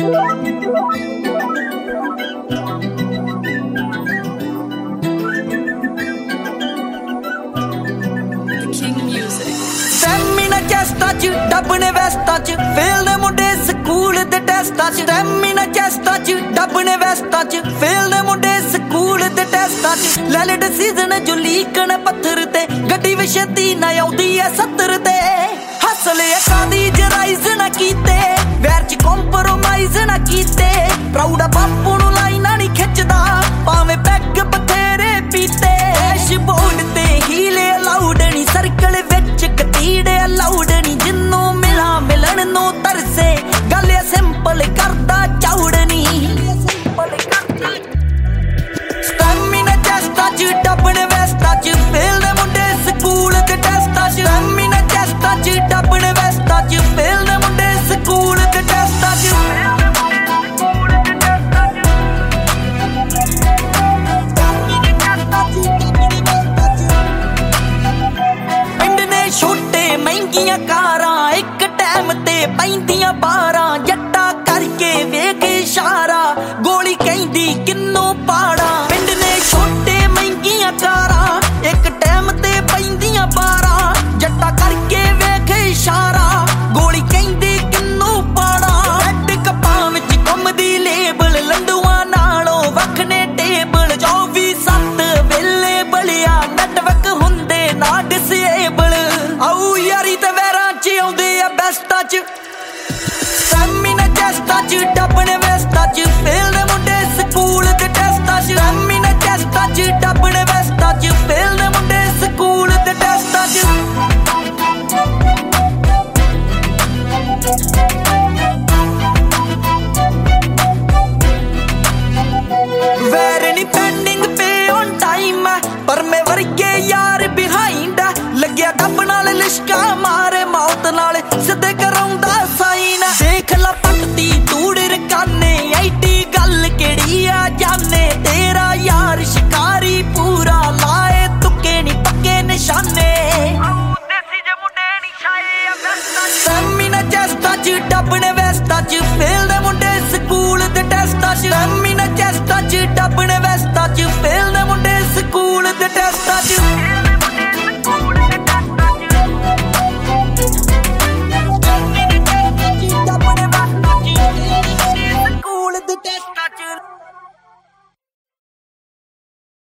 stamina ਚੈਸਟਾਂ ਚ ਡੱਬਣੇ ਵੈਸਟਾਂ ਚ fail ਨੇ ਮੁੰਡੇ ਸਕੂਲ ਦੇ ਟੈਸਟਾਂ ਚ ਸਟੈਮੀਨਾ ਚੈਸਟਾਂ ਚ ਡੱਬਣੇ ਵੈਸਟਾਂ ਚ ਫੇਲ ਨੇ ਮੁੰਡੇ ਸਕੂਲ ਦੇ ਟੈਸਟਾਂ ਚ ਲੈ ਲੈ ਡਿਸੀਜ਼ਨ ਜੋ ਲੀਕਣ ਪੱਥਰ ਤੇ ਗੱਡੀ ਵੀ ਛੇਤੀ ਨਾ ਆਉਂਦੀ ਐ 70 ਤੇ ਹਸਲੇ ਅੱਖਾਂ ਦੀ ਜਰਾਈਜ਼ ਨਾ ਕੀਤੇ ਵੈਰ ਚ ਕੰਪਰੋਮਾਈਜ਼ ਨਾ ਕੀਤੇ ਪ੍ਰਾਊਡ ਆ ਬਾਪੂ ਨੂੰ ਲਾਈਨਾਂ ਨਹੀਂ ਖਿੱਚਦਾ ਭਾਵੇਂ ਪੈਗ ਬਥੇਰੇ ਪੀਤੇ ਡੈਸ਼ਬੋਰਡ ਤੇ ਹੀਲੇ ਅਲਾਉਡ ਨਹੀਂ ਸਰਕਲ ਵਿੱਚ ਕਤੀੜੇ ਅਲਾਉਡ ਨਹੀਂ ਜਿੰਨੂੰ ਮਿਲਾਂ ਮਿਲਣ ਨੂੰ ਤਰਸੇ ਗੱਲ ਸਿੰਪਲ ਕਰਦਾ ਚੌੜ ਨਹੀਂ ਸਟੈਮੀਨਾ ਚੈਸਟਾਂ ਚ ਡੱਬਣੇ ਵੈਸਟਾਂ ਚ ਫੇਲ ਨੇ ਮੁੰਡੇ ਸਕੂਲ ਦੇ ਟੈਸਟਾਂ ਚ ਸਟੈਮੀਨਾ ਚੈਸਟਾਂ ਚ ਡੱਬਣੇ ਵੈਸਟਾਂ ਚ ਫੇਲ ਨੇ ਮੁੰਡੇ ਸਕੂਲ ਦੇ ਟੈਸਟਾਂ ਚ ਛੋਟੇ ਮਹਿੰਗੀਆਂ ਕਾਰਾਂ ਇੱਕ ਟਾਈਮ ਤੇ ਪੈਂਦੀਆਂ 12 ਜੱਟਾ ਕਰਕੇ ਵੇਖ ਇਸ਼ਾਰਾ ਗੋਲੀ ਕਹਿੰਦੀ ਕਿੰਨੂੰ ਪਾੜਾ ਪਿੰਡ ਨੇ ਛੋਟੇ ਮਹਿੰਗੀਆਂ ਕਾਰਾਂ ਇੱਕ ਟਾਈਮ ਤੇ ਪੈਂਦੀਆਂ 12 ਜੱਟਾ ਕਰਕੇ ਵੇਖ ਇਸ਼ਾਰਾ ਗੋਲੀ ਕਹਿੰਦੀ ਕਿੰਨੂੰ ਪਾੜਾ ਰੈਡ ਕੱਪਾਂ ਵਿੱਚ ਘੁੰਮਦੀ ਲੇਬਲ ਲੰਡੂਆਂ ਨਾਲੋਂ ਵੱਖ ਨੇ ਟੇਬਲ 24/7 ਵੇਲੇ ਬਲਿਆ ਨੈਟਵਰਕ ਹੁੰਦੇ ਨਾ ਡਿਸੇਬਲ ਆਉ ਯਾਰੀ ਤੇ ਵੈਰਾਂ ਚ ਆਉਂਦੇ ਆ ਬੈਸਟਾਂ ਚ ਸਟੈਮੀਨਾ ਚੈਸਟਾਂ ਚ ਡੱਬਣੇ ਵੈਸਟਾਂ ਚ ਫੇਲ ਨੇ ਮੁੰਡੇ ਸਕੂਲ ਦੇ ਟੈਸਟਾਂ ਚ ਸਟੈਮੀਨਾ ਚੈਸਟਾਂ ਚ ਡੱਬਣੇ ਵੈਸਟਾਂ ਚ ਫੇਲ ਨੇ ਮੁੰਡੇ ਸਕੂਲ ਦੇ ਟੈਸਟਾਂ ਚ ਵੈਰ ਨੀ ਪੈਂਡਿੰਗ ਪੇ ਔਨ ਟਾਈਮ ਪਰ ਮੈਂ ਵਰਗੇ ਯਾਰ ਬਿਹਾਈਂਡ ਲੱਗਿਆ ਡੱਬ ਨਾਲ ਲਿਸ਼ਕਾ ਮਾਰੇ ਮੌਤ ਨਾਲ ਸਿੱਧੇ ਕਰਾਉਂਦਾ ਸਾਈਨ ਦੇਖ ਲਾ ਪੱਟਦੀ ਤੂੜ ਰਕਾਨੇ ਆਈਟੀ ਗੱਲ ਕਿਹੜੀ ਆ ਜਾਣੇ ਤੇਰਾ ਯਾਰ ਸ਼ਿਕਾਰੀ ਪੂਰਾ ਲਾਏ ਤੁੱਕੇ ਨੀ ਪੱਕੇ ਨਿਸ਼ਾਨੇ ਦੇਸੀ ਜੇ ਮੁੰਡੇ ਨੀ ਛਾਏ ਆ ਬੈਸਟਾਂ ਸਟੈਮੀਨਾ ਚੈਸਟਾਂ ਚ ਡੱਬਣੇ ਵੈਸਟਾਂ ਚ ਫੇਲ ਦੇ ਮੁੰਡੇ ਸਕੂਲ ਦੇ ਟੈਸਟਾਂ ਚ ਸਟੈਮੀਨਾ ਚੈਸਟਾਂ ਚ ਡੱਬਣੇ ਵੈਸਟਾਂ ਚ ਫੇਲ ਦੇ ਮੁੰਡੇ ਸਕੂਲ ਦੇ ਟੈਸਟਾਂ ਚ